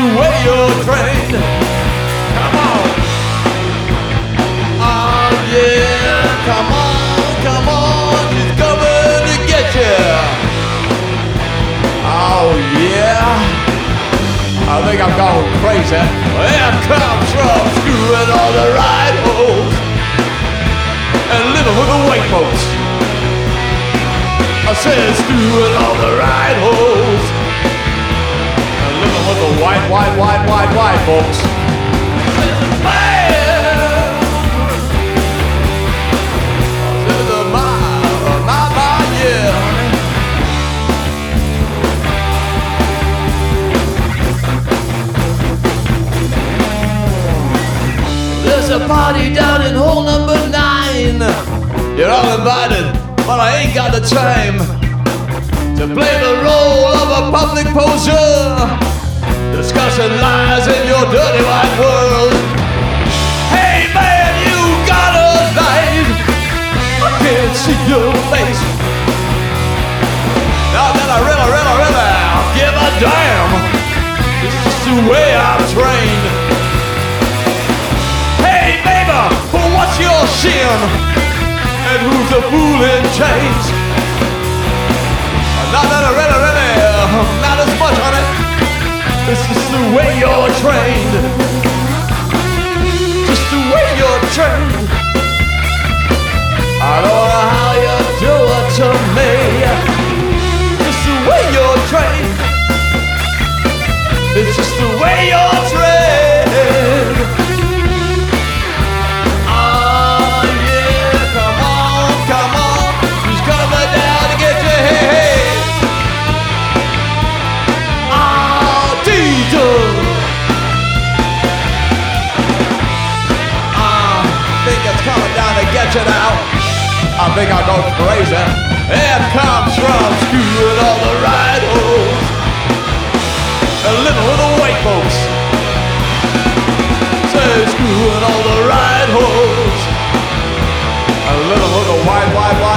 the way you're trained. Come on. Oh yeah, come on, she's coming to get you. Oh yeah. I think I'm going crazy. Here comes from screwing all the right holes and living with the white folks. I said screwing all the right holes and living with the white folks. It's bad. This is my, yeah. There's a party down in hole number 9. You're all invited, but I ain't got the time to play the role of a public poser, discussing lies in your dirty white world. Hey man, you got a knife, I can't see your face. Not that I really give a damn. It's just the way I'm trained. What's your sin? And who's the fool in chains? Not that I really, not as much on it. It's just the way you're trained. Just the way you're trained. I don't know how you do it to me. Just the way you're trained. It's just the way you're trained. Get you now. I think I'll go crazy. It comes from screwing all the right holes and living with the white folks. Say screwing all the right holes and living with the white